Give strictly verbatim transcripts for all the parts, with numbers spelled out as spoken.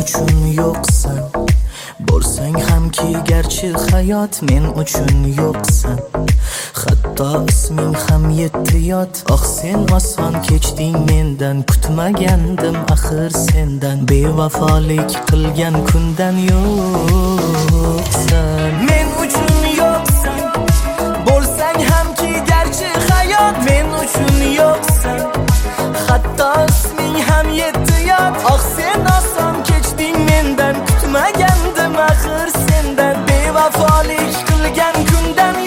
uchun yo'qsan. Bo'lsang hamki garchi hayot, men uchun yo'qsan. Hatto isming ham yetti yot. Oh sen oson kechding mendan, kutmagandim axir sendan. Bevafolik qilgan kundan yo'qsan. Men uchun yo'qsan. Bo'lsang hamki garchi hayot, men uchun yo'qsan. Hatto isming ham yetti yot. Oh sen oson kechding mendan, kutmagandim axir sendan. Bevafolik qilgan kundan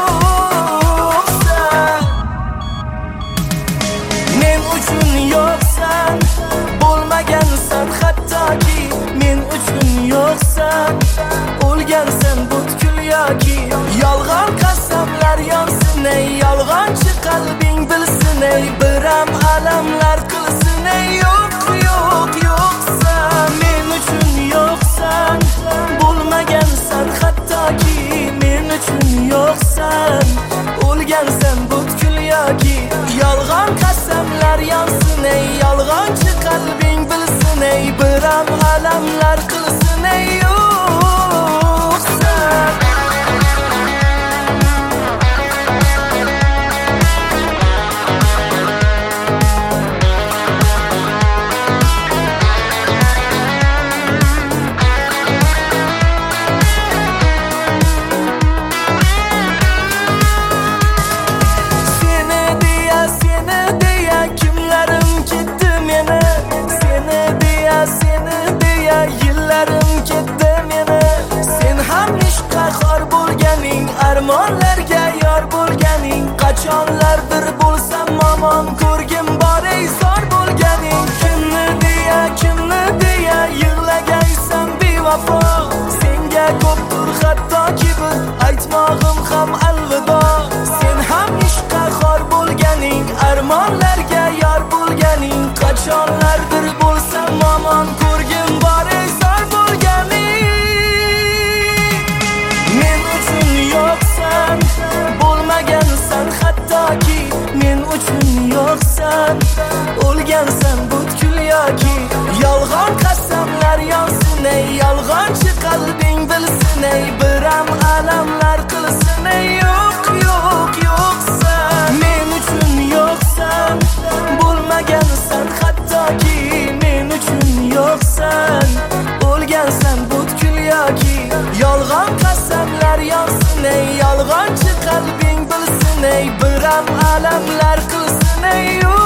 yo'qsan. Men uchun yo'qsan. Bo'lmagansan hattoki, men uchun yo'qsan. O'lgansan butkul yoki yolg'on qasamlar yonsin ey. Yolg'onchi qalbing bilsin ey. Biram alamlar qilsin ey. Yo'q yo'q yo'qsan. Men uchun yo'qsan. Bo'lmagansan hattoki, men uchun yo'qsan. O'lgansan butkul yoki yolg'on qasamlar yonsin ey. Yolg'onchi qalbing bilsin ey. Biram alamlar qilsin ey. Yo'qsan. Yillarim ketdi meni. Sen ham ishqqa xor bo'lganing, armonlarga yor bo'lganing. Qachonlardir bo'lsam momon ko'rgim bor ey zor bo'lganing. Kimni deya kimni deya yig'lagaysan bevafo. Senga ko'pdir hattoki bir aytmog'im ham alvido. Sen ham ishqqa xor bo'lganing, armonlarga yor bo'lganing. Qachonlardir bo'lsam momon ko'rgim bor ey zor bo'lganing. Men uchun yo'qsan. Bo'lmagansan hattoki, men uchun yo'qsan. O'lgansan butkul yoki yolg'on qasamlar yonsin ey. Yolg'onchi qalbing bilsin ey. Biram alamlar qilsin ey. Yo'q yo'q yo'qsan. Men uchun yo'qsan. Bo'lmagansan hattoki, men uchun yo'qsan. O'lgansan butkul yoki yolg'on qasamlar yonsin ey. Yolg'onchi qalbing bilsin ey. Biram alamlar qilsin ey.